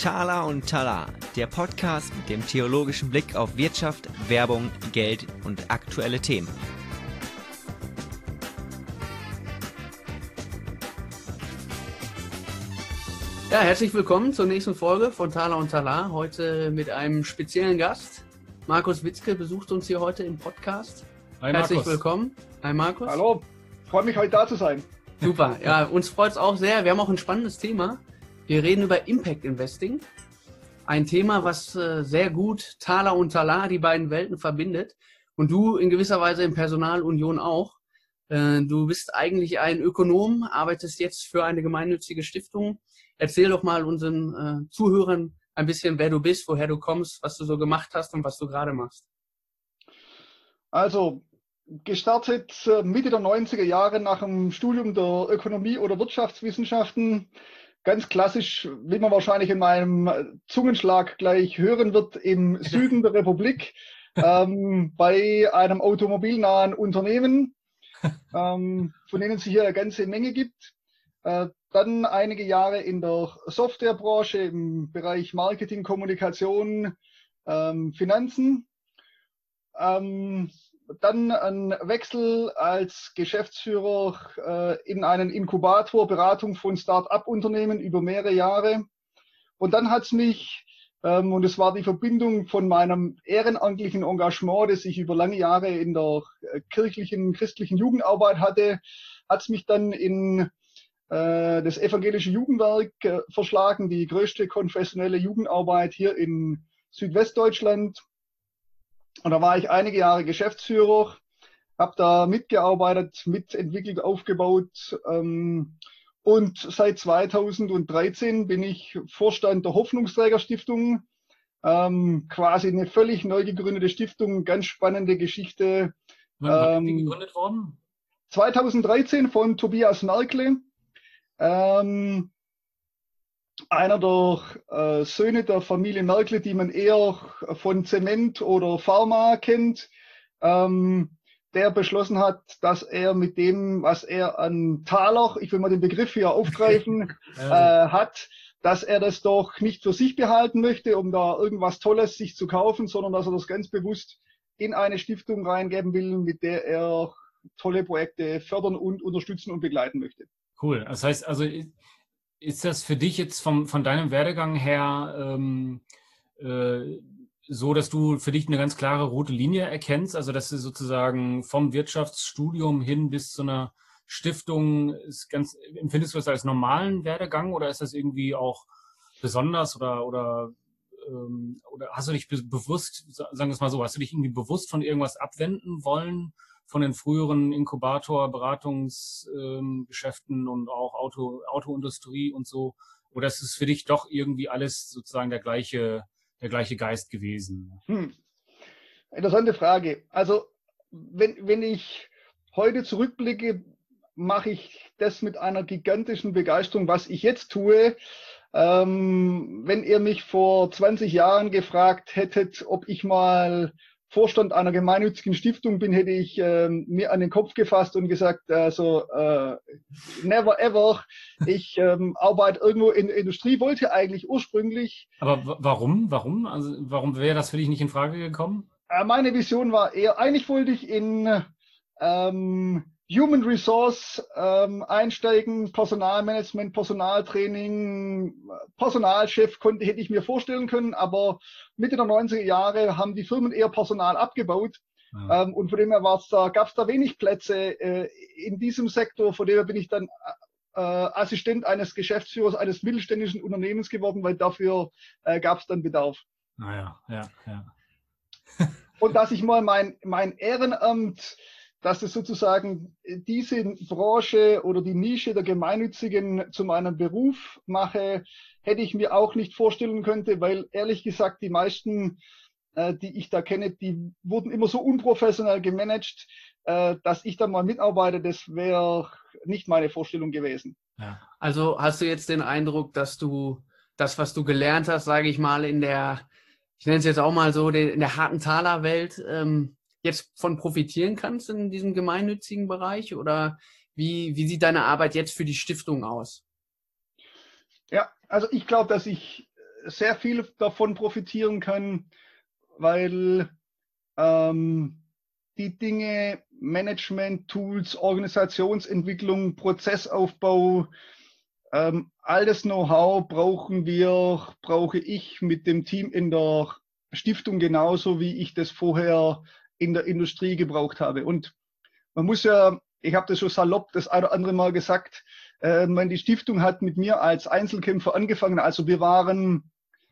Thaler und Talar, der Podcast mit dem theologischen Blick auf Wirtschaft, Werbung, Geld und aktuelle Themen. Ja, herzlich willkommen zur nächsten Folge von Thaler und Talar. Heute mit einem speziellen Gast. Markus Witzke besucht uns hier heute im Podcast. Hi, Herzlich Markus. willkommen. Hi Markus. Hallo, freue mich heute da zu sein. Super, ja, uns freut es auch sehr. Wir haben auch ein spannendes Thema. Wir reden über Impact Investing. Ein Thema, was sehr gut Thaler und Talar, die beiden Welten, verbindet. Und du in gewisser Weise in Personalunion auch. Du bist eigentlich ein Ökonom, arbeitest jetzt für eine gemeinnützige Stiftung. Erzähl doch mal unseren Zuhörern ein bisschen, wer du bist, woher du kommst, was du so gemacht hast und was du gerade machst. Also, gestartet Mitte der 90er Jahre nach dem Studium der Ökonomie oder Wirtschaftswissenschaften. Ganz klassisch, wie man wahrscheinlich in meinem Zungenschlag gleich hören wird, im Süden der Republik, bei einem automobilnahen Unternehmen, von denen es hier eine ganze Menge gibt. Dann einige Jahre in der Softwarebranche im Bereich Marketing, Kommunikation, Finanzen. Dann ein Wechsel als Geschäftsführer in einen Inkubator, Beratung von Start-up-Unternehmen über mehrere Jahre. Und dann hat es mich, und es war die Verbindung von meinem ehrenamtlichen Engagement, das ich über lange Jahre in der christlichen Jugendarbeit hatte, hat es mich dann in das evangelische Jugendwerk verschlagen, die größte konfessionelle Jugendarbeit hier in Südwestdeutschland. Und da war ich einige Jahre Geschäftsführer, habe da mitgearbeitet, mitentwickelt, aufgebaut. Und seit 2013 bin ich Vorstand der Hoffnungsträger-Stiftung. Quasi eine völlig neu gegründete Stiftung, ganz spannende Geschichte. Wann ist die gegründet worden? 2013 von Tobias Merkle. Einer der Söhne der Familie Merkle, die man eher von Zement oder Pharma kennt, der beschlossen hat, dass er mit dem, was er an Taler, ich will mal den Begriff hier aufgreifen, hat, dass er das doch nicht für sich behalten möchte, um da irgendwas Tolles sich zu kaufen, sondern dass er das ganz bewusst in eine Stiftung reingeben will, mit der er tolle Projekte fördern und unterstützen und begleiten möchte. Cool. Das heißt, also ist das für dich jetzt von deinem Werdegang her so, dass du für dich eine ganz klare rote Linie erkennst? Also, dass du sozusagen vom Wirtschaftsstudium hin bis zu einer Stiftung empfindest du das als normalen Werdegang oder ist das irgendwie auch besonders oder hast du dich bewusst, sagen wir es mal so, hast du dich irgendwie bewusst von irgendwas abwenden wollen? Von den früheren Inkubator-Beratungsgeschäften und auch Autoindustrie und so? Oder ist es für dich doch irgendwie alles sozusagen der gleiche Geist gewesen? Interessante Frage. Also, wenn ich heute zurückblicke, mache ich das mit einer gigantischen Begeisterung, was ich jetzt tue. Wenn ihr mich vor 20 Jahren gefragt hättet, ob ich mal Vorstand einer gemeinnützigen Stiftung bin, hätte ich mir an den Kopf gefasst und gesagt, never ever. Ich arbeite irgendwo in der Industrie, wollte eigentlich ursprünglich. Aber warum? Also warum wäre das für dich nicht in Frage gekommen? Meine Vision war eher, eigentlich wollte ich in Human Resource einsteigen, Personalmanagement, Personaltraining, Personalchef hätte ich mir vorstellen können, aber Mitte der 90er Jahre haben die Firmen eher Personal abgebaut. Ja. Und von dem her gab es da wenig Plätze in diesem Sektor. Von dem her bin ich dann Assistent eines Geschäftsführers eines mittelständischen Unternehmens geworden, weil dafür gab es dann Bedarf. Ja. Und dass ich mal mein Ehrenamt, dass es sozusagen diese Branche oder die Nische der Gemeinnützigen zu meinem Beruf mache, hätte ich mir auch nicht vorstellen können, weil ehrlich gesagt die meisten, die ich da kenne, die wurden immer so unprofessionell gemanagt, dass ich da mal mitarbeite, das wäre nicht meine Vorstellung gewesen. Ja. Also hast du jetzt den Eindruck, dass du das, was du gelernt hast, sage ich mal, ich nenne es jetzt auch mal so, in der harten Talerwelt, jetzt von profitieren kannst in diesem gemeinnützigen Bereich? Oder wie sieht deine Arbeit jetzt für die Stiftung aus? Ja, also ich glaube, dass ich sehr viel davon profitieren kann, weil die Dinge Management, Tools, Organisationsentwicklung, Prozessaufbau, all das Know-how brauche ich mit dem Team in der Stiftung genauso, wie ich das vorher in der Industrie gebraucht habe. Und man muss ja, ich habe das schon salopp das ein oder andere Mal gesagt, die Stiftung hat mit mir als Einzelkämpfer angefangen. Also wir waren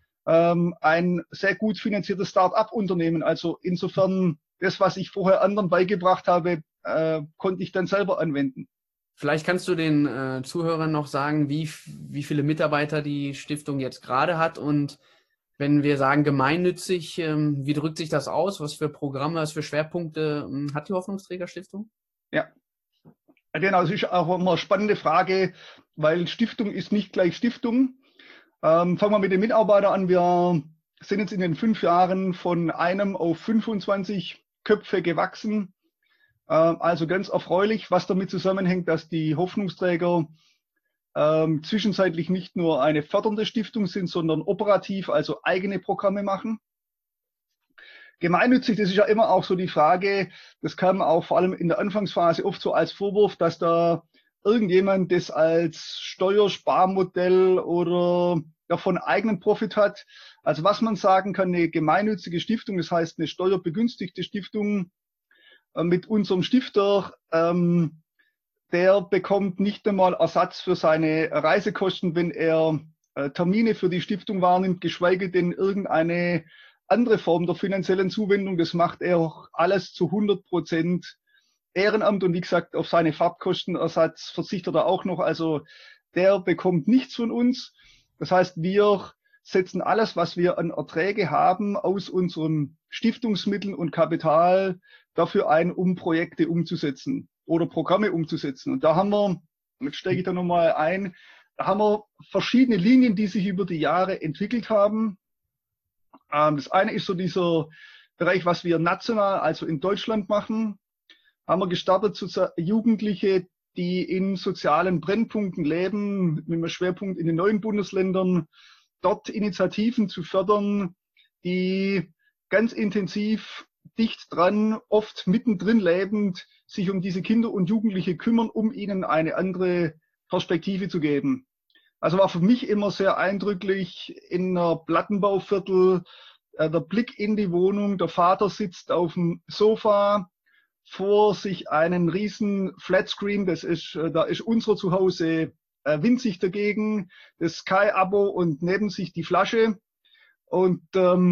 ein sehr gut finanziertes Start-up-Unternehmen. Also insofern, das, was ich vorher anderen beigebracht habe, konnte ich dann selber anwenden. Vielleicht kannst du den Zuhörern noch sagen, wie viele Mitarbeiter die Stiftung jetzt gerade hat und wenn wir sagen gemeinnützig, wie drückt sich das aus? Was für Programme, was für Schwerpunkte hat die Hoffnungsträger-Stiftung? Ja, genau, das ist auch immer eine spannende Frage, weil Stiftung ist nicht gleich Stiftung. Fangen wir mit den Mitarbeitern an. Wir sind jetzt in den 5 Jahren von 1 auf 25 Köpfe gewachsen. Also ganz erfreulich, was damit zusammenhängt, dass die Hoffnungsträger zwischenzeitlich nicht nur eine fördernde Stiftung sind, sondern operativ, also eigene Programme machen. Gemeinnützig, das ist ja immer auch so die Frage, das kam auch vor allem in der Anfangsphase oft so als Vorwurf, dass da irgendjemand das als Steuersparmodell oder davon eigenen Profit hat. Also was man sagen kann, eine gemeinnützige Stiftung, das heißt eine steuerbegünstigte Stiftung mit unserem Stifter, der bekommt nicht einmal Ersatz für seine Reisekosten, wenn er Termine für die Stiftung wahrnimmt, geschweige denn irgendeine andere Form der finanziellen Zuwendung. Das macht er auch alles zu 100% Ehrenamt und wie gesagt, auf seine Fahrtkostenersatz verzichtet er auch noch. Also der bekommt nichts von uns. Das heißt, wir setzen alles, was wir an Erträge haben, aus unseren Stiftungsmitteln und Kapital dafür ein, um Projekte umzusetzen oder Programme umzusetzen. Und da haben wir, jetzt steige ich da nochmal ein, da haben wir verschiedene Linien, die sich über die Jahre entwickelt haben. Das eine ist so dieser Bereich, was wir national, also in Deutschland machen. Haben wir gestartet zu Jugendliche, die in sozialen Brennpunkten leben, mit einem Schwerpunkt in den neuen Bundesländern, dort Initiativen zu fördern, die ganz intensiv dicht dran, oft mittendrin lebend, sich um diese Kinder und Jugendliche kümmern, um ihnen eine andere Perspektive zu geben. Also war für mich immer sehr eindrücklich in einer Plattenbauviertel, der Blick in die Wohnung, der Vater sitzt auf dem Sofa, vor sich einen riesen Flatscreen, da ist unser Zuhause winzig dagegen, das Sky-Abo und neben sich die Flasche. Und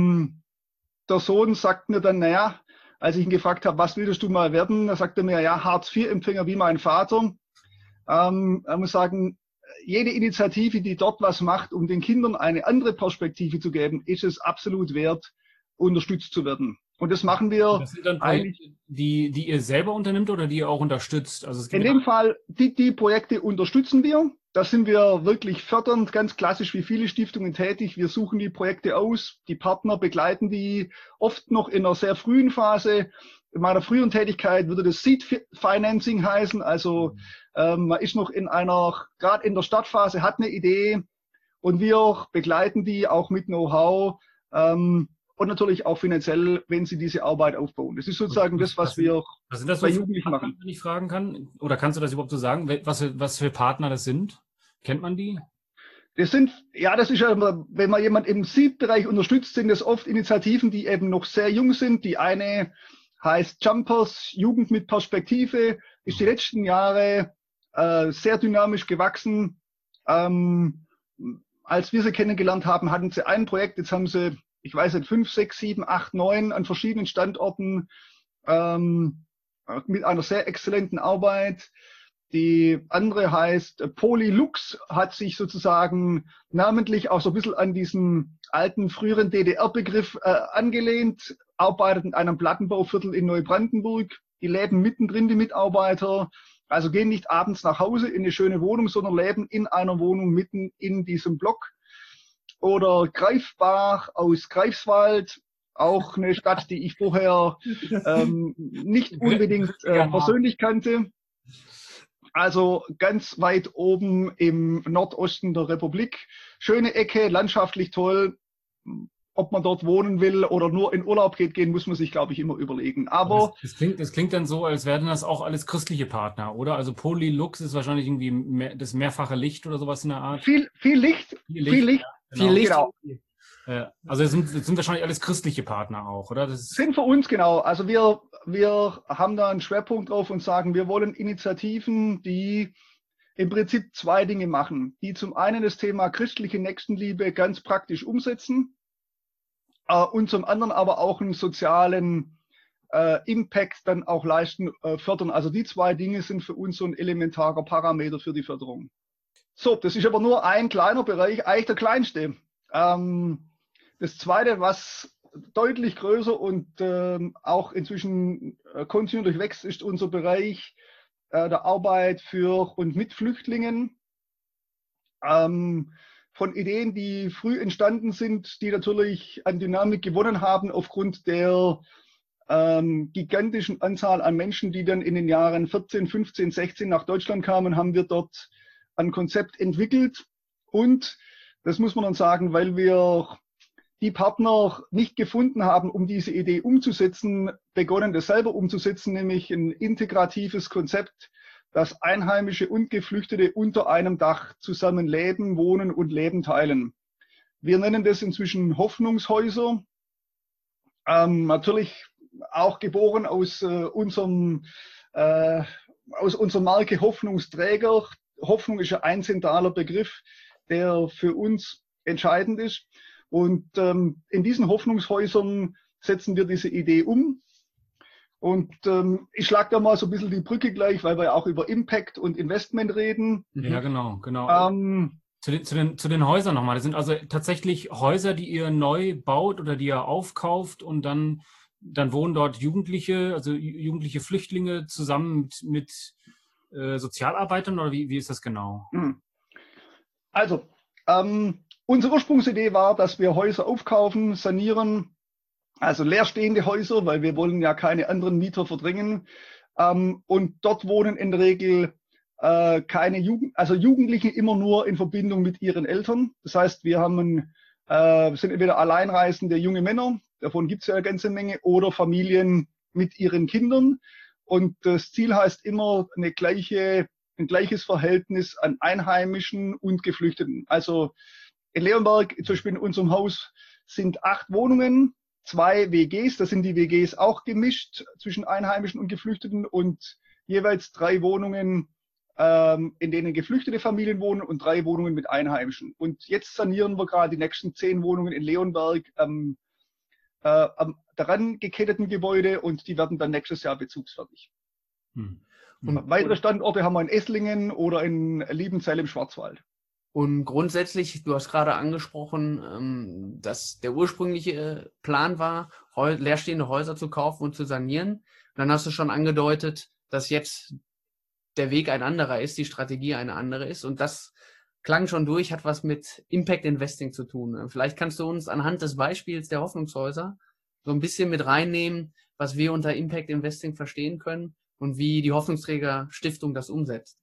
der Sohn sagt mir dann, naja, als ich ihn gefragt habe, was willst du mal werden, da sagt er mir, ja, Hartz-IV-Empfänger wie mein Vater. Man muss sagen, jede Initiative, die dort was macht, um den Kindern eine andere Perspektive zu geben, ist es absolut wert, unterstützt zu werden. Und das machen wir. Das sind dann Projekte, die ihr selber unternimmt oder die ihr auch unterstützt? Also es in dem Fall, die Projekte unterstützen wir. Da sind wir wirklich fördernd, ganz klassisch wie viele Stiftungen tätig. Wir suchen die Projekte aus, die Partner begleiten die oft noch in einer sehr frühen Phase. In meiner früheren Tätigkeit würde das Seed Financing heißen. Also man ist noch gerade in der Startphase, hat eine Idee und wir begleiten die auch mit Know-how und natürlich auch finanziell, wenn sie diese Arbeit aufbauen. Das ist sozusagen das, was wir bei Jugendlichen machen. Wenn ich fragen kann, oder kannst du das überhaupt so sagen, was für Partner das sind? Kennt man die? Das ist ja, wenn man jemand im Seed-Bereich unterstützt, sind das oft Initiativen, die eben noch sehr jung sind. Die eine heißt Jumpers, Jugend mit Perspektive, ist die letzten Jahre sehr dynamisch gewachsen. Als wir sie kennengelernt haben, hatten sie ein Projekt, jetzt haben sie, ich weiß nicht, 5, 6, 7, 8, 9 an verschiedenen Standorten mit einer sehr exzellenten Arbeit. Die andere heißt Polylux, hat sich sozusagen namentlich auch so ein bisschen an diesen alten, früheren DDR-Begriff angelehnt, arbeitet in einem Plattenbauviertel in Neubrandenburg. Die leben mittendrin, die Mitarbeiter, also gehen nicht abends nach Hause in eine schöne Wohnung, sondern leben in einer Wohnung mitten in diesem Block. Oder Greifbach aus Greifswald, auch eine Stadt, die ich vorher nicht unbedingt persönlich kannte. Also ganz weit oben im Nordosten der Republik. Schöne Ecke, landschaftlich toll. Ob man dort wohnen will oder nur in Urlaub gehen, muss man sich, glaube ich, immer überlegen. Aber das klingt dann so, als wären das auch alles christliche Partner, oder? Also Polylux ist wahrscheinlich irgendwie das mehrfache Licht oder sowas in der Art. viel Licht. Viel Licht. Ja, genau. Viel Licht. Genau. Also es sind wahrscheinlich alles christliche Partner auch, oder? Sind für uns, genau. Also wir haben da einen Schwerpunkt drauf und sagen, wir wollen Initiativen, die im Prinzip zwei Dinge machen. Die zum einen das Thema christliche Nächstenliebe ganz praktisch umsetzen und zum anderen aber auch einen sozialen Impact dann auch leisten, fördern. Also die zwei Dinge sind für uns so ein elementarer Parameter für die Förderung. So, das ist aber nur ein kleiner Bereich, eigentlich der kleinste. Das zweite, was deutlich größer und auch inzwischen kontinuierlich wächst, ist unser Bereich der Arbeit für und mit Flüchtlingen. Von Ideen, die früh entstanden sind, die natürlich an Dynamik gewonnen haben aufgrund der gigantischen Anzahl an Menschen, die dann in den Jahren 14, 15, 16 nach Deutschland kamen, haben wir dort ein Konzept entwickelt. Und das muss man dann sagen, weil wir die Partner nicht gefunden haben, um diese Idee umzusetzen, begonnen, das selber umzusetzen, nämlich ein integratives Konzept, dass Einheimische und Geflüchtete unter einem Dach zusammen leben, wohnen und Leben teilen. Wir nennen das inzwischen Hoffnungshäuser. Natürlich auch geboren aus unserer Marke Hoffnungsträger. Hoffnung ist ein zentraler Begriff, der für uns entscheidend ist. Und in diesen Hoffnungshäusern setzen wir diese Idee um. Und ich schlage da mal so ein bisschen die Brücke gleich, weil wir ja auch über Impact und Investment reden. Ja, genau. Zu den Häusern nochmal. Das sind also tatsächlich Häuser, die ihr neu baut oder die ihr aufkauft und dann wohnen dort Jugendliche, also jugendliche Flüchtlinge zusammen mit Sozialarbeitern oder wie ist das genau? Also, unsere Ursprungsidee war, dass wir Häuser aufkaufen, sanieren, also leerstehende Häuser, weil wir wollen ja keine anderen Mieter verdrängen. Und dort wohnen in der Regel keine Jugendliche immer nur in Verbindung mit ihren Eltern. Das heißt, wir sind entweder alleinreisende junge Männer, davon gibt es ja eine ganze Menge, oder Familien mit ihren Kindern. Und das Ziel heißt immer ein gleiches Verhältnis an Einheimischen und Geflüchteten. Also in Leonberg, zum Beispiel in unserem Haus, sind 8 Wohnungen, 2 WGs, da sind die WGs auch gemischt zwischen Einheimischen und Geflüchteten und jeweils 3 Wohnungen, in denen geflüchtete Familien wohnen und 3 Wohnungen mit Einheimischen. Und jetzt sanieren wir gerade die nächsten 10 Wohnungen in Leonberg am daran geketteten Gebäude und die werden dann nächstes Jahr bezugsfertig. Und weitere Standorte haben wir in Esslingen oder in Liebenzell im Schwarzwald. Und grundsätzlich, du hast gerade angesprochen, dass der ursprüngliche Plan war, leerstehende Häuser zu kaufen und zu sanieren. Und dann hast du schon angedeutet, dass jetzt der Weg ein anderer ist, die Strategie eine andere ist. Und das klang schon durch, hat was mit Impact Investing zu tun. Vielleicht kannst du uns anhand des Beispiels der Hoffnungshäuser so ein bisschen mit reinnehmen, was wir unter Impact Investing verstehen können und wie die Hoffnungsträger Stiftung das umsetzt.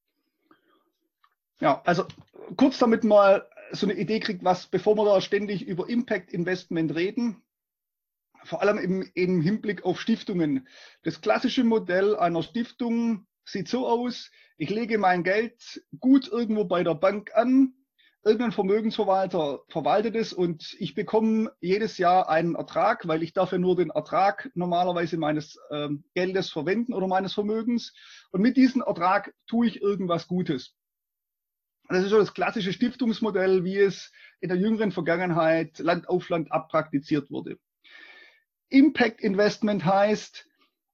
Ja, also kurz damit mal so eine Idee kriegt, bevor wir da ständig über Impact Investment reden, vor allem im Hinblick auf Stiftungen. Das klassische Modell einer Stiftung sieht so aus: Ich lege mein Geld gut irgendwo bei der Bank an, irgendein Vermögensverwalter verwaltet es und ich bekomme jedes Jahr einen Ertrag, weil ich dafür nur den Ertrag normalerweise meines Geldes verwenden oder meines Vermögens. Und mit diesem Ertrag tue ich irgendwas Gutes. Das ist so das klassische Stiftungsmodell, wie es in der jüngeren Vergangenheit Land auf Land ab praktiziert wurde. Impact Investment heißt,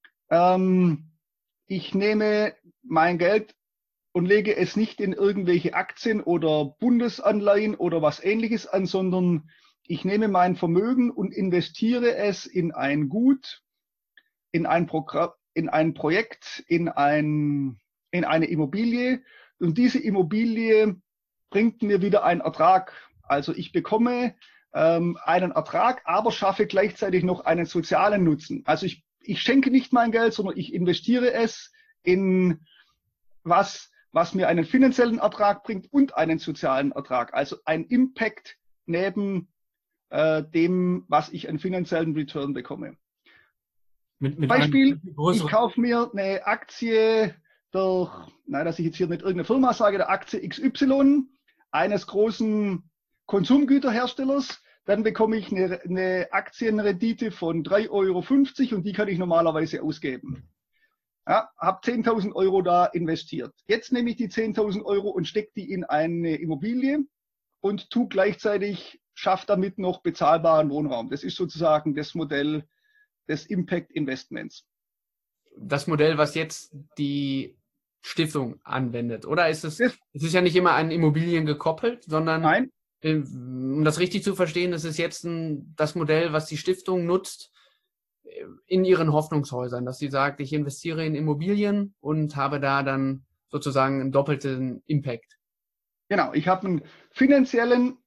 ich nehme mein Geld und lege es nicht in irgendwelche Aktien oder Bundesanleihen oder was Ähnliches an, sondern ich nehme mein Vermögen und investiere es in ein Gut, in ein Projekt, in eine Immobilie. Und diese Immobilie bringt mir wieder einen Ertrag. Also ich bekomme einen Ertrag, aber schaffe gleichzeitig noch einen sozialen Nutzen. Also ich schenke nicht mein Geld, sondern ich investiere es in was mir einen finanziellen Ertrag bringt und einen sozialen Ertrag. Also ein Impact neben dem, was ich an finanziellen Return bekomme. Mit Beispiel, ich kaufe mir eine Aktie dass ich jetzt hier nicht irgendeine Firma sage, der Aktie XY eines großen Konsumgüterherstellers, dann bekomme ich eine Aktienrendite von 3,50 € und die kann ich normalerweise ausgeben. Ja, habe 10.000 € da investiert. Jetzt nehme ich die 10.000 € und stecke die in eine Immobilie und schaffe damit noch bezahlbaren Wohnraum. Das ist sozusagen das Modell des Impact Investments. Das Modell, was jetzt die Stiftung anwendet, oder ist es ist ja nicht immer an Immobilien gekoppelt, sondern, nein, um das richtig zu verstehen, ist es jetzt das Modell, was die Stiftung nutzt in ihren Hoffnungshäusern, dass sie sagt, ich investiere in Immobilien und habe da dann sozusagen einen doppelten Impact. Genau, ich habe einen finanziellen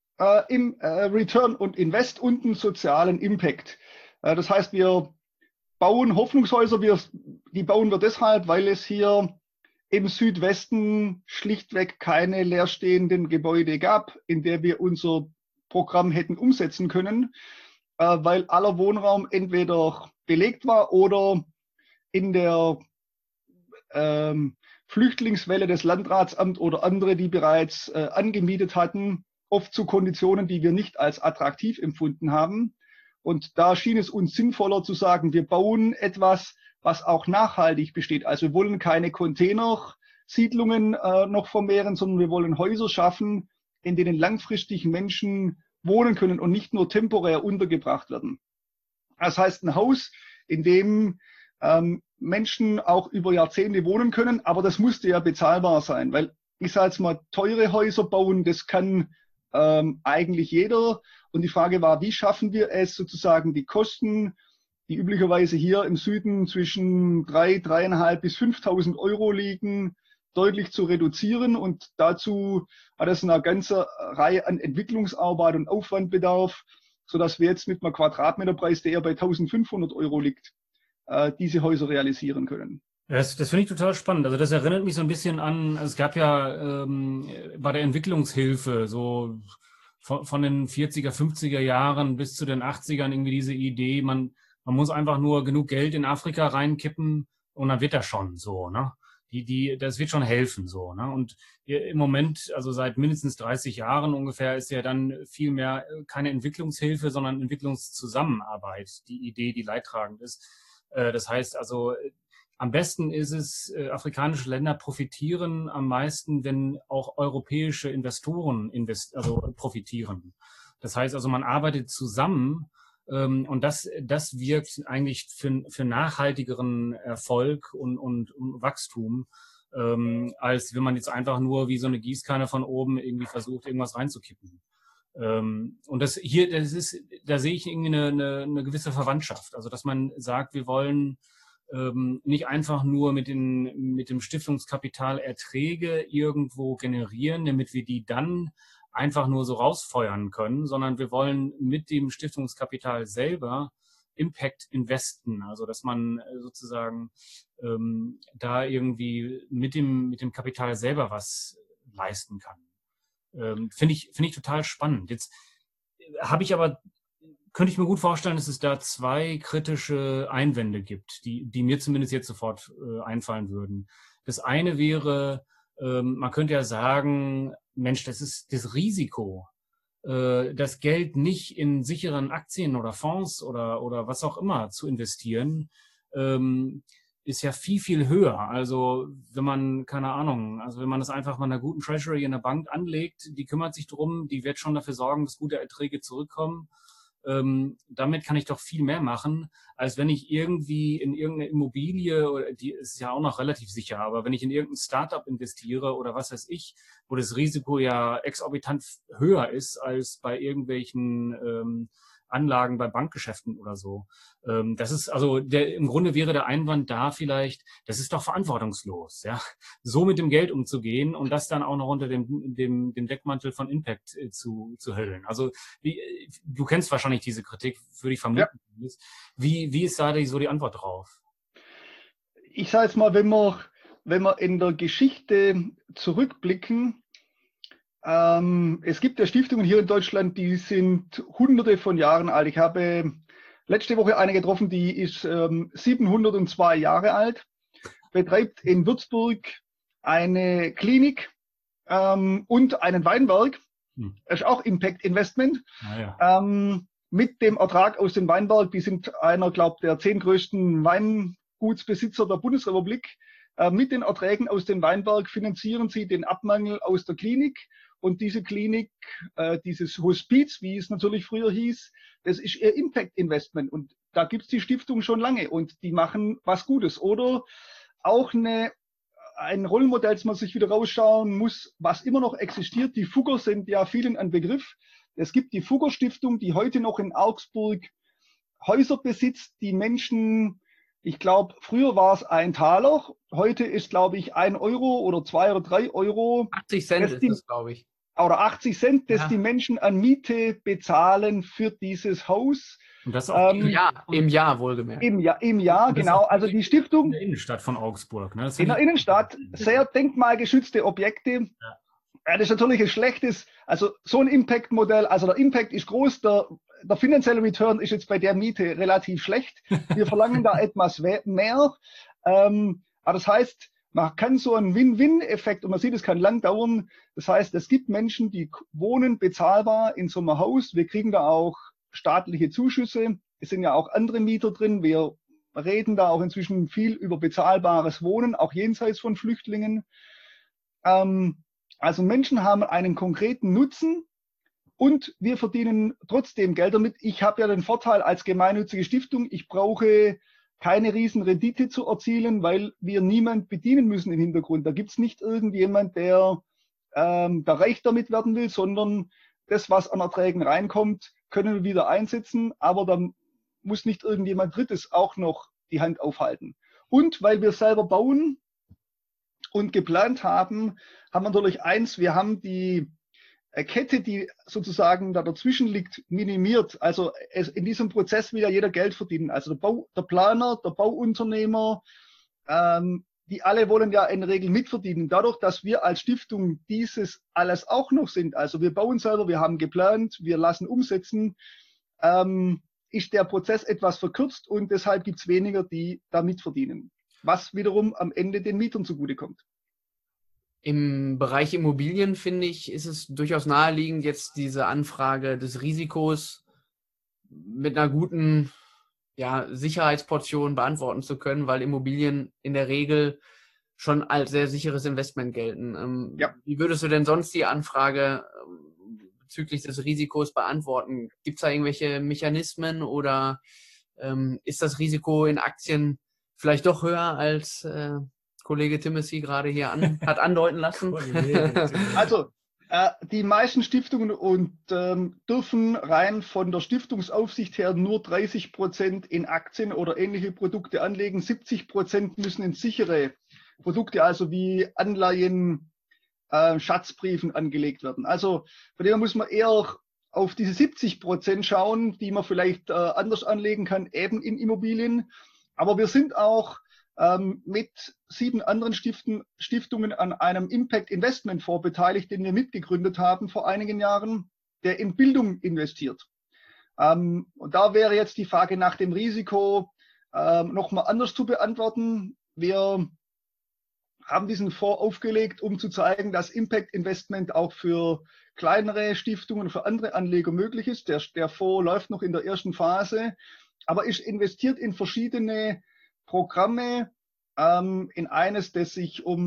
Return und Invest und einen sozialen Impact. Das heißt, wir bauen Hoffnungshäuser, die bauen wir deshalb, weil es hier im Südwesten schlichtweg keine leerstehenden Gebäude gab, in der wir unser Programm hätten umsetzen können, weil aller Wohnraum entweder belegt war oder in der Flüchtlingswelle des Landratsamts oder andere, die bereits angemietet hatten, oft zu Konditionen, die wir nicht als attraktiv empfunden haben. Und da schien es uns sinnvoller zu sagen, wir bauen etwas, was auch nachhaltig besteht. Also wir wollen keine Containersiedlungen noch vermehren, sondern wir wollen Häuser schaffen, in denen langfristig Menschen wohnen können und nicht nur temporär untergebracht werden. Das heißt, ein Haus, in dem Menschen auch über Jahrzehnte wohnen können, aber das musste ja bezahlbar sein, weil ich sage jetzt mal, teure Häuser bauen, das kann eigentlich jeder. Und die Frage war, wie schaffen wir es sozusagen, die Kosten, die üblicherweise hier im Süden zwischen 3.500 bis 5.000 € liegen, deutlich zu reduzieren. Und dazu hat es eine ganze Reihe an Entwicklungsarbeit und Aufwandbedarf, sodass wir jetzt mit einem Quadratmeterpreis, der eher bei 1.500 € liegt, diese Häuser realisieren können. Das finde ich total spannend. Also das erinnert mich so ein bisschen an, es gab ja bei der Entwicklungshilfe so von den 40er, 50er Jahren bis zu den 80ern irgendwie diese Idee, man muss einfach nur genug Geld in Afrika reinkippen und dann wird das schon so, ne? Das wird schon helfen, so, ne? Und im Moment, also seit mindestens 30 Jahren ungefähr, ist ja dann viel mehr keine Entwicklungshilfe, sondern Entwicklungszusammenarbeit die Idee, die leidtragend ist. Das heißt also, am besten ist es, afrikanische Länder profitieren am meisten, wenn auch europäische Investoren profitieren. Das heißt also, man arbeitet zusammen und das wirkt eigentlich für nachhaltigeren Erfolg und Wachstum, als wenn man jetzt einfach nur wie so eine Gießkanne von oben irgendwie versucht, irgendwas reinzukippen. Und da sehe ich irgendwie eine gewisse Verwandtschaft. Also, dass man sagt, wir wollen nicht einfach nur mit dem Stiftungskapital Erträge irgendwo generieren, damit wir die dann einfach nur so rausfeuern können, sondern wir wollen mit dem Stiftungskapital selber Impact investen, also dass man sozusagen da irgendwie mit dem Kapital selber was leisten kann. Finde ich total spannend. Jetzt könnte ich mir gut vorstellen, dass es da zwei kritische Einwände gibt, die mir zumindest jetzt sofort einfallen würden. Das eine wäre, man könnte ja sagen, Mensch, das ist das Risiko, das Geld nicht in sicheren Aktien oder Fonds oder was auch immer zu investieren, ist ja viel, viel höher. Also wenn man, keine Ahnung, wenn man das einfach mal in einer guten Treasury in der Bank anlegt, die kümmert sich drum, die wird schon dafür sorgen, dass gute Erträge zurückkommen. Damit kann ich doch viel mehr machen, als wenn ich irgendwie in irgendeine Immobilie, oder die ist ja auch noch relativ sicher, aber wenn ich in irgendein Startup investiere oder was weiß ich, wo das Risiko ja exorbitant höher ist als bei irgendwelchen Anlagen bei Bankgeschäften oder so. Das ist also im Grunde wäre der Einwand da vielleicht, das ist doch verantwortungslos, ja, so mit dem Geld umzugehen und das dann auch noch unter dem Deckmantel von Impact zu hüllen. Also du kennst wahrscheinlich diese Kritik, würde ich vermuten. Ja. Wie ist da so die Antwort drauf? Ich sage jetzt mal, wenn man wenn wir in der Geschichte zurückblicken, es gibt ja Stiftungen hier in Deutschland, die sind hunderte von Jahren alt. Ich habe letzte Woche eine getroffen, die ist 702 Jahre alt, betreibt in Würzburg eine Klinik und einen Weinberg. Das ist auch Impact Investment. Mit dem Ertrag aus dem Weinberg, die sind einer, glaube ich, der 10 größten Weingutsbesitzer der Bundesrepublik. Mit den Erträgen aus dem Weinberg finanzieren sie den Abmangel aus der Klinik. Und diese Klinik, dieses Hospiz, wie es natürlich früher hieß, das ist ihr Impact Investment. Und da gibt es die Stiftung schon lange und die machen was Gutes. Oder auch ein Rollenmodell, das man sich wieder rausschauen muss, was immer noch existiert. Die Fugger sind ja vielen ein Begriff. Es gibt die Fugger Stiftung, die heute noch in Augsburg Häuser besitzt, die Menschen, ich glaube, früher war es $1, heute ist, glaube ich, 1 Euro oder 2 oder 3 Euro. 80 Cent ist das, glaube ich. Oder 80 Cent, dass die Menschen an Miete bezahlen für dieses Haus. Und das auch im Jahr wohlgemerkt. Im Jahr, genau. Also die Stiftung. In der Innenstadt von Augsburg. Ne? In der Innenstadt, sehr denkmalgeschützte Objekte. Das ist natürlich ein schlechtes, also so ein Impact-Modell, also der Impact ist groß, der finanzielle Return ist jetzt bei der Miete relativ schlecht. Wir verlangen da etwas mehr. Aber das heißt, man kann so einen Win-Win-Effekt, und man sieht, es kann lang dauern. Das heißt, es gibt Menschen, die wohnen bezahlbar in so einem Haus. Wir kriegen da auch staatliche Zuschüsse. Es sind ja auch andere Mieter drin. Wir reden da auch inzwischen viel über bezahlbares Wohnen, auch jenseits von Flüchtlingen. Also Menschen haben einen konkreten Nutzen und wir verdienen trotzdem Geld damit. Ich habe ja den Vorteil als gemeinnützige Stiftung, ich brauche keine riesen Rendite zu erzielen, weil wir niemand bedienen müssen im Hintergrund. Da gibt es nicht irgendjemand, der da reich damit werden will, sondern das, was an Erträgen reinkommt, können wir wieder einsetzen, aber dann muss nicht irgendjemand Drittes auch noch die Hand aufhalten. Und weil wir selber bauen und geplant haben, haben wir natürlich eins, wir haben die Kette, die sozusagen da dazwischen liegt, minimiert. Also in diesem Prozess will ja jeder Geld verdienen. Also der Planer, der Bauunternehmer, die alle wollen ja in der Regel mitverdienen. Dadurch, dass wir als Stiftung dieses alles auch noch sind, also wir bauen selber, wir haben geplant, wir lassen umsetzen, ist der Prozess etwas verkürzt und deshalb gibt es weniger, die da mitverdienen. Was wiederum am Ende den Mietern zugutekommt. Im Bereich Immobilien, finde ich, ist es durchaus naheliegend, jetzt diese Anfrage des Risikos mit einer guten Sicherheitsportion beantworten zu können, weil Immobilien in der Regel schon als sehr sicheres Investment gelten. Wie würdest du denn sonst die Anfrage bezüglich des Risikos beantworten? Gibt es da irgendwelche Mechanismen oder ist das Risiko in Aktien vielleicht doch höher als Kollege Timothy gerade hier hat andeuten lassen? Also die meisten Stiftungen dürfen rein von der Stiftungsaufsicht her nur 30% in Aktien oder ähnliche Produkte anlegen. 70% müssen in sichere Produkte, also wie Anleihen, Schatzbriefen angelegt werden. Also von dem muss man eher auf diese 70% schauen, die man vielleicht anders anlegen kann, eben in Immobilien. Aber wir sind auch mit 7 anderen Stiftungen an einem Impact Investment Fonds beteiligt, den wir mitgegründet haben vor einigen Jahren, der in Bildung investiert. Und da wäre jetzt die Frage nach dem Risiko nochmal anders zu beantworten. Wir haben diesen Fonds aufgelegt, um zu zeigen, dass Impact Investment auch für kleinere Stiftungen, für andere Anleger möglich ist. Der Fonds läuft noch in der ersten Phase, aber ist investiert in verschiedene Programme, in eines, das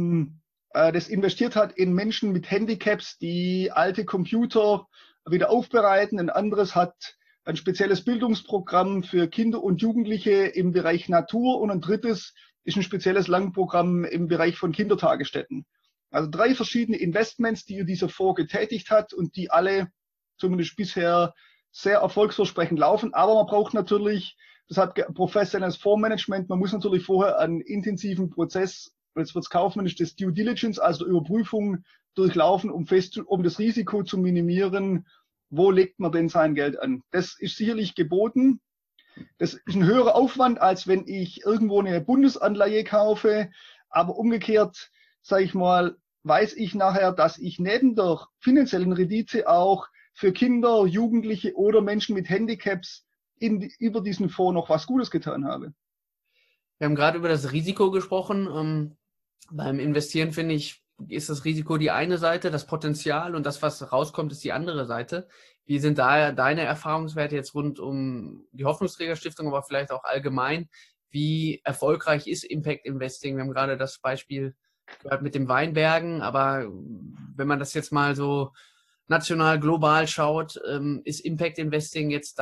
investiert hat in Menschen mit Handicaps, die alte Computer wieder aufbereiten. Ein anderes hat ein spezielles Bildungsprogramm für Kinder und Jugendliche im Bereich Natur und ein drittes ist ein spezielles Langprogramm im Bereich von Kindertagesstätten. Also 3 verschiedene Investments, die dieser Fonds getätigt hat und die alle zumindest bisher sehr erfolgsversprechend laufen. Aber man braucht natürlich deshalb professionelles Fondsmanagement. Man muss natürlich vorher einen intensiven Prozess, jetzt wird es kaufmännisch, des Due Diligence, also Überprüfung durchlaufen, um das Risiko zu minimieren, wo legt man denn sein Geld an. Das ist sicherlich geboten. Das ist ein höherer Aufwand, als wenn ich irgendwo eine Bundesanleihe kaufe. Aber umgekehrt, sage ich mal, weiß ich nachher, dass ich neben der finanziellen Rendite auch für Kinder, Jugendliche oder Menschen mit Handicaps über diesen Fonds noch was Gutes getan habe. Wir haben gerade über das Risiko gesprochen. Beim Investieren, finde ich, ist das Risiko die eine Seite, das Potenzial, und das, was rauskommt, ist die andere Seite. Wie sind da deine Erfahrungswerte jetzt rund um die Hoffnungsträgerstiftung, aber vielleicht auch allgemein? Wie erfolgreich ist Impact Investing? Wir haben gerade das Beispiel gehört mit den Weinbergen, aber wenn man das jetzt mal so national, global schaut, ist Impact Investing jetzt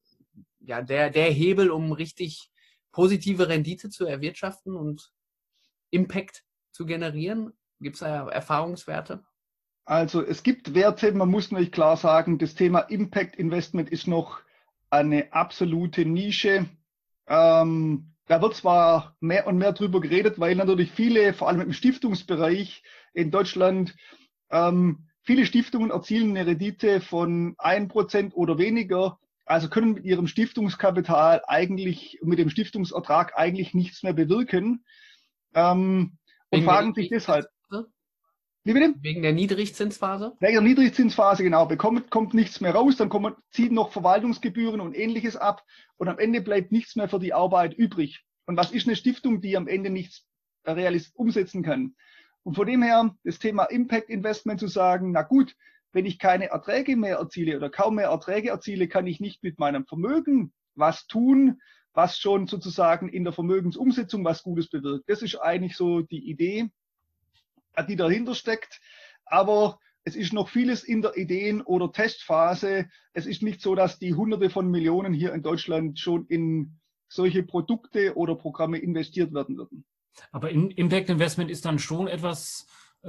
der Hebel, um richtig positive Rendite zu erwirtschaften und Impact zu generieren? Gibt es da Erfahrungswerte? Also es gibt Werte, man muss natürlich klar sagen, das Thema Impact Investment ist noch eine absolute Nische. Da wird zwar mehr und mehr drüber geredet, weil natürlich viele, vor allem im Stiftungsbereich in Deutschland, viele Stiftungen erzielen eine Rendite von 1% oder weniger, also können mit ihrem Stiftungskapital eigentlich, mit dem Stiftungsertrag eigentlich nichts mehr bewirken. Und fragen sich deshalb. Wie bitte? Wegen der Niedrigzinsphase? Wegen der Niedrigzinsphase, genau. Kommt nichts mehr raus, dann zieht noch Verwaltungsgebühren und Ähnliches ab und am Ende bleibt nichts mehr für die Arbeit übrig. Und was ist eine Stiftung, die am Ende nichts umsetzen kann? Und von dem her das Thema Impact Investment zu sagen, na gut, wenn ich keine Erträge mehr erziele oder kaum mehr Erträge erziele, kann ich nicht mit meinem Vermögen was tun, was schon sozusagen in der Vermögensumsetzung was Gutes bewirkt. Das ist eigentlich so die Idee, die dahinter steckt. Aber es ist noch vieles in der Ideen- oder Testphase. Es ist nicht so, dass die Hunderte von Millionen hier in Deutschland schon in solche Produkte oder Programme investiert werden würden. Aber Impact Investment ist dann schon etwas,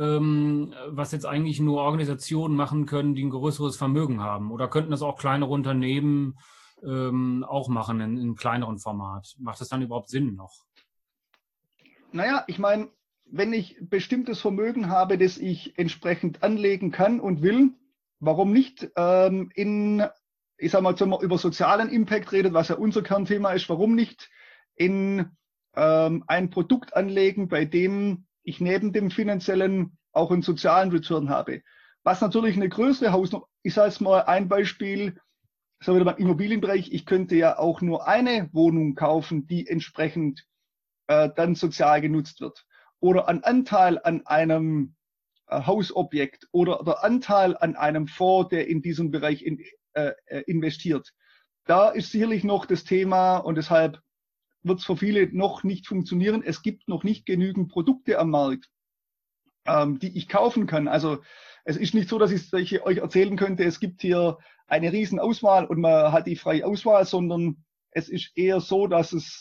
was jetzt eigentlich nur Organisationen machen können, die ein größeres Vermögen haben. Oder könnten das auch kleinere Unternehmen auch machen in einem kleineren Format? Macht das dann überhaupt Sinn noch? Naja, ich meine, wenn ich bestimmtes Vermögen habe, das ich entsprechend anlegen kann und will, warum nicht ich sag mal, wenn man über sozialen Impact redet, was ja unser Kernthema ist, warum nicht in ein Produkt anlegen, bei dem ich neben dem finanziellen auch einen sozialen Return habe. Was natürlich eine größere Hausnummer, ich sage jetzt mal ein Beispiel, so wieder beim Immobilienbereich, ich könnte ja auch nur eine Wohnung kaufen, die entsprechend dann sozial genutzt wird. Oder ein Anteil an einem Hausobjekt oder der Anteil an einem Fonds, der in diesem Bereich investiert. Da ist sicherlich noch das Thema und deshalb wird es für viele noch nicht funktionieren. Es gibt noch nicht genügend Produkte am Markt, die ich kaufen kann. Also es ist nicht so, dass ich euch erzählen könnte, es gibt hier eine riesen Auswahl und man hat die freie Auswahl, sondern es ist eher so, dass es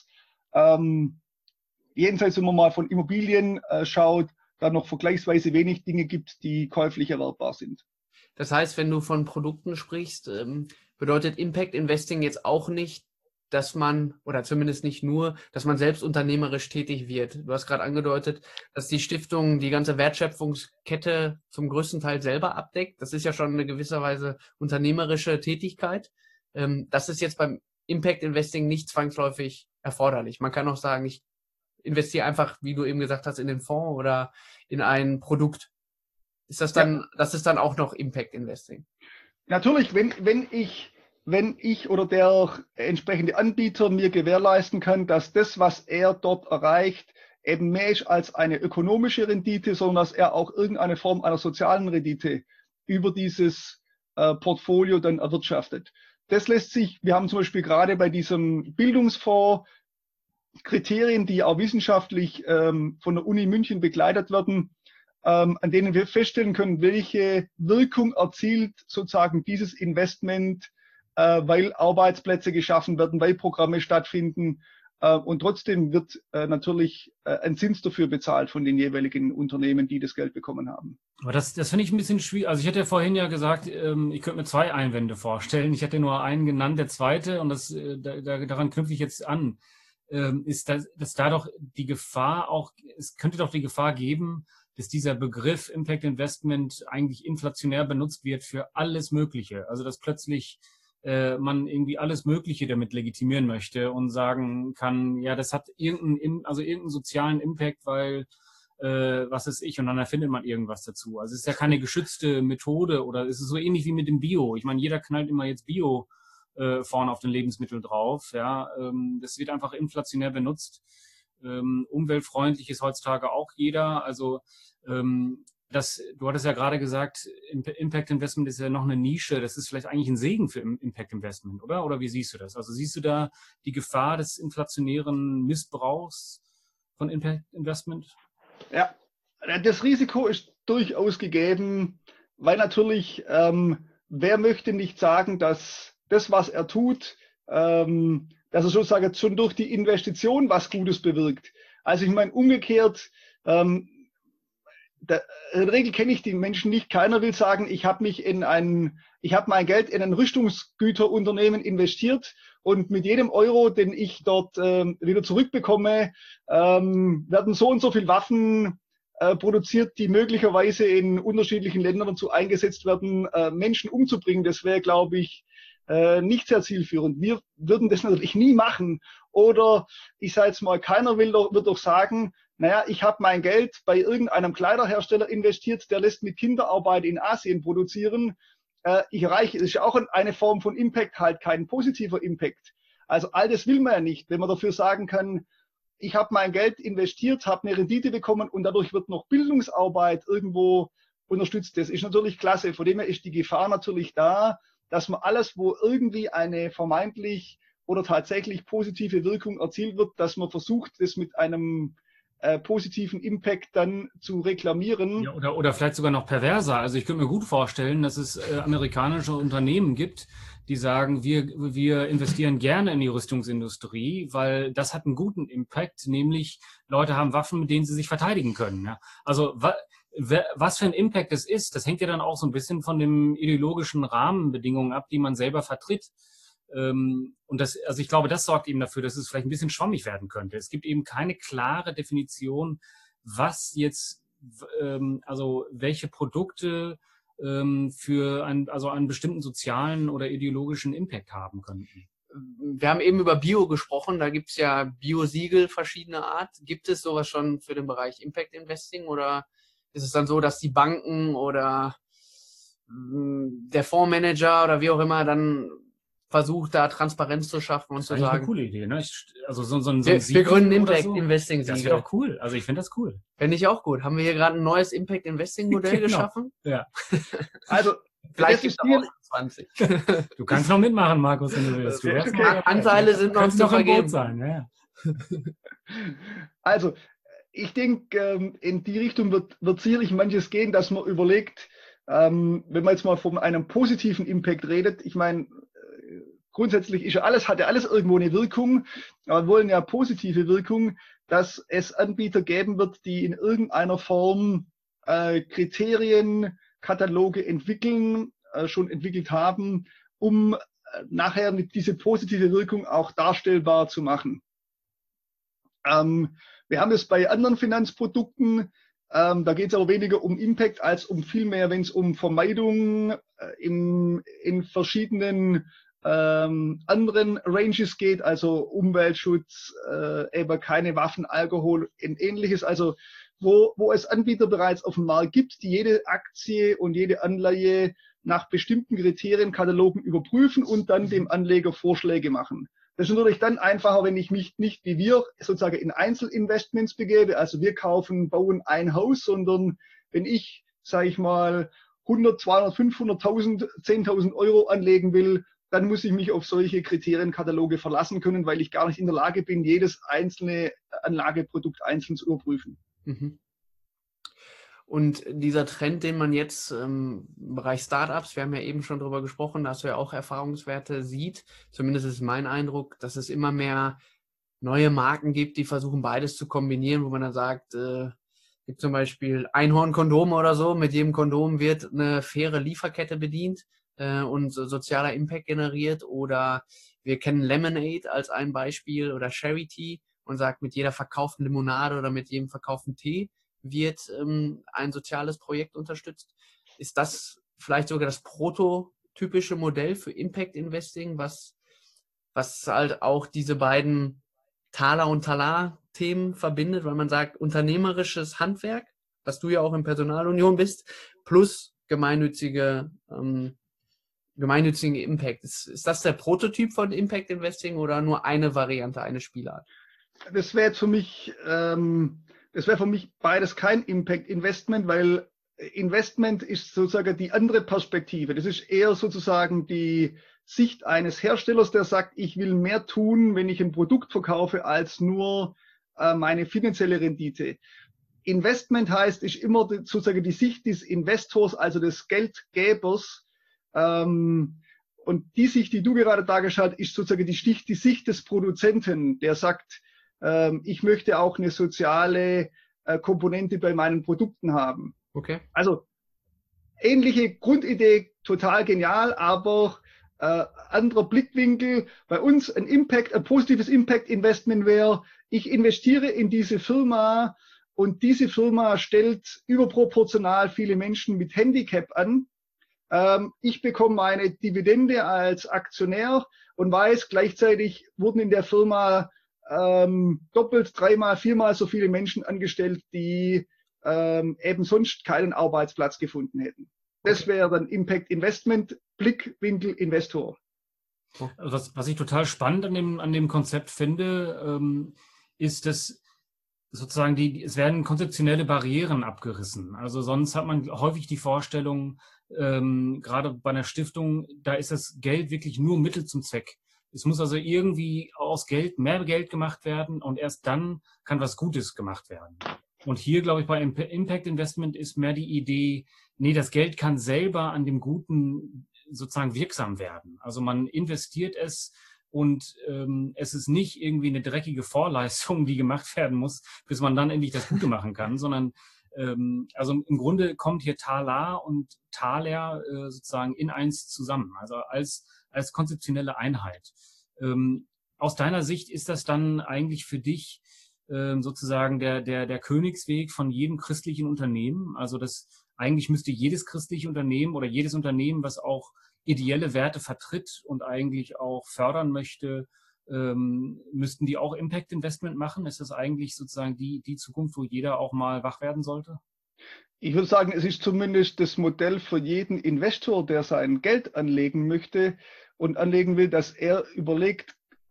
jenseits, wenn man mal von Immobilien schaut, da noch vergleichsweise wenig Dinge gibt, die käuflich erwerbbar sind. Das heißt, wenn du von Produkten sprichst, bedeutet Impact Investing jetzt auch nicht, dass man, oder zumindest nicht nur, dass man selbst unternehmerisch tätig wird. Du hast gerade angedeutet, dass die Stiftung die ganze Wertschöpfungskette zum größten Teil selber abdeckt. Das ist ja schon eine gewisser Weise unternehmerische Tätigkeit. Das ist jetzt beim Impact Investing nicht zwangsläufig erforderlich. Man kann auch sagen, ich investiere einfach, wie du eben gesagt hast, in den Fonds oder in ein Produkt. Ist das dann, das ist dann auch noch Impact Investing? Natürlich, wenn ich oder der entsprechende Anbieter mir gewährleisten kann, dass das, was er dort erreicht, eben mehr ist als eine ökonomische Rendite, sondern dass er auch irgendeine Form einer sozialen Rendite über dieses Portfolio dann erwirtschaftet. Das lässt sich, wir haben zum Beispiel gerade bei diesem Bildungsfonds Kriterien, die auch wissenschaftlich von der Uni München begleitet werden, an denen wir feststellen können, welche Wirkung erzielt sozusagen dieses Investment, weil Arbeitsplätze geschaffen werden, weil Programme stattfinden und trotzdem wird natürlich ein Zins dafür bezahlt von den jeweiligen Unternehmen, die das Geld bekommen haben. Aber das finde ich ein bisschen schwierig. Also ich hatte ja vorhin ja gesagt, ich könnte mir 2 Einwände vorstellen. Ich hatte nur einen genannt, der zweite, und daran knüpfe ich jetzt an. Ist, dass da doch die Gefahr auch, es könnte doch die Gefahr geben, dass dieser Begriff Impact Investment eigentlich inflationär benutzt wird für alles Mögliche. Also dass plötzlich man irgendwie alles Mögliche damit legitimieren möchte und sagen kann, ja, das hat irgendeinen sozialen Impact, weil was ist ich, und dann erfindet man irgendwas dazu. Also es ist ja keine geschützte Methode, oder es ist so ähnlich wie mit dem Bio. Ich meine, jeder knallt immer jetzt Bio vorne auf den Lebensmittel drauf. Ja, das wird einfach inflationär benutzt. Umweltfreundlich ist heutzutage auch jeder. Also du hattest ja gerade gesagt, Impact Investment ist ja noch eine Nische. Das ist vielleicht eigentlich ein Segen für Impact Investment, oder? Oder wie siehst du das? Also siehst du da die Gefahr des inflationären Missbrauchs von Impact Investment? Ja, das Risiko ist durchaus gegeben, weil natürlich, wer möchte nicht sagen, dass das, was er tut, dass er sozusagen schon durch die Investition was Gutes bewirkt. Also ich meine, umgekehrt, in der Regel kenne ich die Menschen nicht. Keiner will sagen, ich habe mein Geld in ein Rüstungsgüterunternehmen investiert und mit jedem Euro, den ich dort wieder zurückbekomme, werden so und so viel Waffen produziert, die möglicherweise in unterschiedlichen Ländern dazu eingesetzt werden, Menschen umzubringen. Das wäre, glaube ich, nicht sehr zielführend. Wir würden das natürlich nie machen. Oder ich sage jetzt mal, keiner wird doch sagen, naja, ich habe mein Geld bei irgendeinem Kleiderhersteller investiert, der lässt mit Kinderarbeit in Asien produzieren. Ich erreiche, das ist ja auch eine Form von Impact, halt kein positiver Impact. Also all das will man ja nicht, wenn man dafür sagen kann, ich habe mein Geld investiert, habe eine Rendite bekommen und dadurch wird noch Bildungsarbeit irgendwo unterstützt. Das ist natürlich klasse. Von dem her ist die Gefahr natürlich da, dass man alles, wo irgendwie eine vermeintlich oder tatsächlich positive Wirkung erzielt wird, dass man versucht, das mit einem positiven Impact dann zu reklamieren. Ja, oder vielleicht sogar noch perverser. Also ich könnte mir gut vorstellen, dass es amerikanische Unternehmen gibt, die sagen, wir investieren gerne in die Rüstungsindustrie, weil das hat einen guten Impact, nämlich Leute haben Waffen, mit denen sie sich verteidigen können. Ja? Also was für ein Impact es ist, das hängt ja dann auch so ein bisschen von den ideologischen Rahmenbedingungen ab, die man selber vertritt. Und also ich glaube, das sorgt eben dafür, dass es vielleicht ein bisschen schwammig werden könnte. Es gibt eben keine klare Definition, was jetzt, also welche Produkte für einen bestimmten sozialen oder ideologischen Impact haben könnten. Wir haben eben über Bio gesprochen, da gibt es ja Bio-Siegel verschiedener Art. Gibt es sowas schon für den Bereich Impact Investing, oder ist es dann so, dass die Banken oder der Fondsmanager oder wie auch immer dann versucht, da Transparenz zu schaffen und zu sagen. Das ist eine coole Idee, ne? Also so ein wir gründen Impact Investing Siegel. Das wäre doch cool. Also ich finde das cool. Finde ich auch gut. Haben wir hier gerade ein neues Impact Investing Modell geschaffen? Ja. Also vielleicht gibt es auch 20. Du kannst noch mitmachen, Markus, wenn du willst. Anteile sind noch zu vergeben. Sein, ja. Also ich denke, in die Richtung wird sicherlich manches gehen, dass man überlegt, wenn man jetzt mal von einem positiven Impact redet, ich meine, grundsätzlich hat ja alles irgendwo eine Wirkung, aber wir wollen ja positive Wirkung, dass es Anbieter geben wird, die in irgendeiner Form Kriterienkataloge schon entwickelt haben, um nachher diese positive Wirkung auch darstellbar zu machen. Wir haben es bei anderen Finanzprodukten, da geht es aber weniger um Impact als um vielmehr, wenn es um Vermeidung in verschiedenen anderen Ranges geht, also Umweltschutz, eben keine Waffen, Alkohol und ähnliches, also wo es Anbieter bereits auf dem Markt gibt, die jede Aktie und jede Anleihe nach bestimmten Kriterienkatalogen überprüfen und dann dem Anleger Vorschläge machen. Das ist natürlich dann einfacher, wenn ich mich nicht wie wir sozusagen in Einzelinvestments begebe, also wir bauen ein Haus, sondern wenn ich, sage ich mal, 100, 200, 500.000, 10.000 Euro anlegen will, dann muss ich mich auf solche Kriterienkataloge verlassen können, weil ich gar nicht in der Lage bin, jedes einzelne Anlageprodukt einzeln zu überprüfen. Mhm. Und dieser Trend, den man jetzt im Bereich Startups, wir haben ja eben schon drüber gesprochen, da hast du ja auch Erfahrungswerte, sieht, zumindest ist mein Eindruck, dass es immer mehr neue Marken gibt, die versuchen beides zu kombinieren, wo man dann sagt, gibt zum Beispiel Einhorn-Kondome oder so, mit jedem Kondom wird eine faire Lieferkette bedient und sozialer Impact generiert, oder wir kennen Lemonade als ein Beispiel oder Charity und sagt, mit jeder verkauften Limonade oder mit jedem verkauften Tee wird ein soziales Projekt unterstützt. Ist das vielleicht sogar das Prototyp typische Modell für Impact Investing, was halt auch diese beiden Taler- und Talar-Themen verbindet, weil man sagt, unternehmerisches Handwerk, was du ja auch in Personalunion bist, plus gemeinnützigen Impact. Ist das der Prototyp von Impact Investing oder nur eine Variante, eine Spielart? Das wäre für mich beides kein Impact Investment, weil Investment ist sozusagen die andere Perspektive. Das ist eher sozusagen die Sicht eines Herstellers, der sagt, ich will mehr tun, wenn ich ein Produkt verkaufe, als nur meine finanzielle Rendite. Investment heißt, ist immer sozusagen die Sicht des Investors, also des Geldgebers. Und die Sicht, die du gerade dargestellt hast, ist sozusagen die Sicht des Produzenten, der sagt, ich möchte auch eine soziale Komponente bei meinen Produkten haben. Okay. Also ähnliche Grundidee, total genial, aber anderer Blickwinkel. Bei uns ein positives Impact-Investment wäre, ich investiere in diese Firma und diese Firma stellt überproportional viele Menschen mit Handicap an. Ich bekomme meine Dividende als Aktionär und weiß, gleichzeitig wurden in der Firma doppelt, dreimal, viermal so viele Menschen angestellt, die eben sonst keinen Arbeitsplatz gefunden hätten. Das wäre dann Impact Investment, Blickwinkel Investor. Was ich total spannend an dem Konzept finde, ist, dass sozusagen es werden konzeptionelle Barrieren abgerissen. Also sonst hat man häufig die Vorstellung, gerade bei einer Stiftung, da ist das Geld wirklich nur Mittel zum Zweck. Es muss also irgendwie aus Geld mehr Geld gemacht werden und erst dann kann was Gutes gemacht werden. Und hier, glaube ich, bei Impact Investment ist mehr die Idee, nee, das Geld kann selber an dem Guten sozusagen wirksam werden. Also man investiert es und es ist nicht irgendwie eine dreckige Vorleistung, die gemacht werden muss, bis man dann endlich das Gute machen kann, sondern also im Grunde kommt hier Talar und Taler sozusagen in eins zusammen, also als konzeptionelle Einheit. Aus deiner Sicht ist das dann eigentlich für dich sozusagen der Königsweg von jedem christlichen Unternehmen? Also eigentlich müsste jedes christliche Unternehmen oder jedes Unternehmen, was auch ideelle Werte vertritt und eigentlich auch fördern möchte, müssten die auch Impact Investment machen? Ist das eigentlich sozusagen die Zukunft, wo jeder auch mal wach werden sollte? Ich würde sagen, es ist zumindest das Modell für jeden Investor, der sein Geld anlegen möchte und anlegen will, dass er überlegt,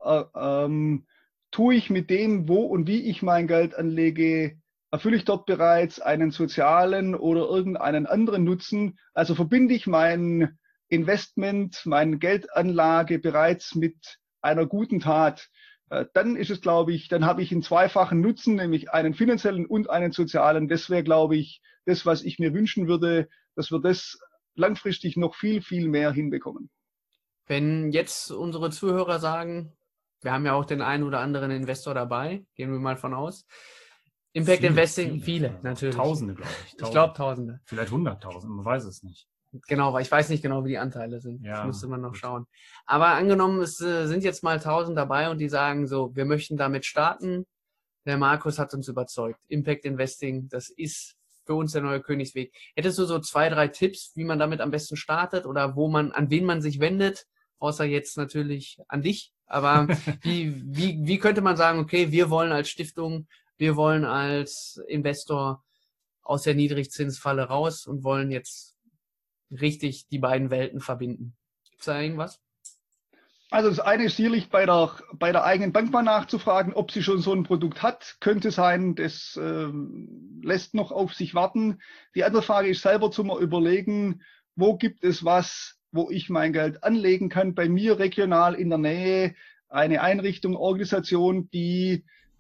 tue ich mit dem, wo und wie ich mein Geld anlege, erfülle ich dort bereits einen sozialen oder irgendeinen anderen Nutzen? Also verbinde ich mein Investment, meine Geldanlage bereits mit einer guten Tat? Dann ist es, glaube ich, dann habe ich einen zweifachen Nutzen, nämlich einen finanziellen und einen sozialen. Das wäre, glaube ich, das, was ich mir wünschen würde, dass wir das langfristig noch viel, viel mehr hinbekommen. Wenn jetzt unsere Zuhörer sagen, wir haben ja auch den einen oder anderen Investor dabei, gehen wir mal von aus. Impact Investing, viele natürlich. Tausende, glaube ich. Ich glaube Tausende. Vielleicht 100.000, man weiß es nicht. Genau, weil ich weiß nicht genau, wie die Anteile sind. Ja, das müsste man noch schauen. Aber angenommen, es sind jetzt mal 1000 dabei und die sagen so, wir möchten damit starten. Der Markus hat uns überzeugt. Impact Investing, das ist für uns der neue Königsweg. Hättest du so 2, 3 Tipps, wie man damit am besten startet oder an wen man sich wendet? Außer jetzt natürlich an dich. Aber wie könnte man sagen, okay, wir wollen als Stiftung, wir wollen als Investor aus der Niedrigzinsfalle raus und wollen jetzt richtig die beiden Welten verbinden. Gibt es da irgendwas? Also das eine ist sicherlich bei der eigenen Bank mal nachzufragen, ob sie schon so ein Produkt hat. Könnte sein, das lässt noch auf sich warten. Die andere Frage ist selber zu mal überlegen, wo gibt es was, wo ich mein Geld anlegen kann, bei mir regional in der Nähe, eine Einrichtung, Organisation, die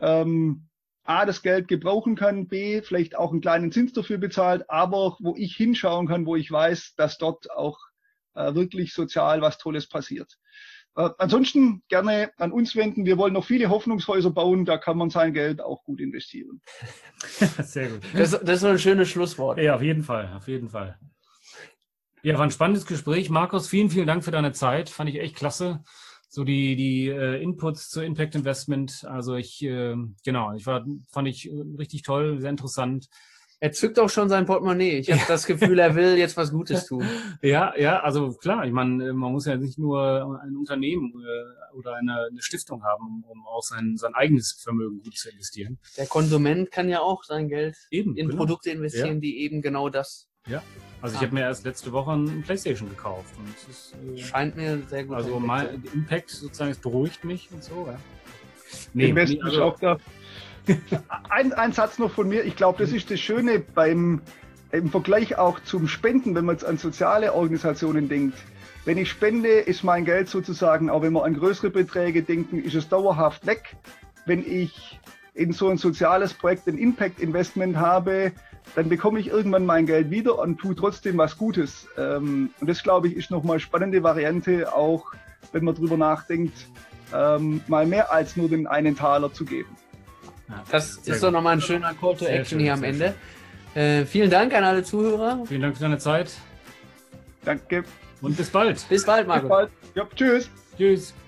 A, das Geld gebrauchen kann, B, vielleicht auch einen kleinen Zins dafür bezahlt, aber wo ich hinschauen kann, wo ich weiß, dass dort auch wirklich sozial was Tolles passiert. Ansonsten gerne an uns wenden. Wir wollen noch viele Hoffnungshäuser bauen, da kann man sein Geld auch gut investieren. Sehr gut. Das ist so ein schönes Schlusswort. Ja, auf jeden Fall, auf jeden Fall. Ja, war ein spannendes Gespräch. Markus, vielen, vielen Dank für deine Zeit. Fand ich echt klasse. So die Inputs zu Impact Investment. Also fand ich richtig toll, sehr interessant. Er zückt auch schon sein Portemonnaie. Ich habe das Gefühl, er will jetzt was Gutes tun. Ja, also klar, ich meine, man muss ja nicht nur ein Unternehmen oder eine Stiftung haben, um auch sein eigenes Vermögen gut zu investieren. Der Konsument kann ja auch sein Geld in Genau. Produkte investieren, die eben genau das. Ja, also ich habe mir erst letzte Woche ein PlayStation gekauft. Und das ist, scheint mir sehr gut. Also mein Impact sozusagen, es beruhigt mich und so. Ja. Investment ist auch da. Ein Satz noch von mir. Ich glaube, das ist das Schöne im Vergleich auch zum Spenden, wenn man jetzt an soziale Organisationen denkt. Wenn ich spende, ist mein Geld sozusagen, auch wenn wir an größere Beträge denken, ist es dauerhaft weg. Wenn ich in so ein soziales Projekt ein Impact-Investment habe, dann bekomme ich irgendwann mein Geld wieder und tue trotzdem was Gutes. Und das, glaube ich, ist nochmal eine spannende Variante, auch wenn man drüber nachdenkt, mal mehr als nur den einen Taler zu geben. Ja, das ist doch nochmal ein schöner Call to Action hier am Ende. Vielen Dank an alle Zuhörer. Vielen Dank für deine Zeit. Danke. Und bis bald. Bis bald, Marco. Bis bald. Ja, tschüss. Tschüss.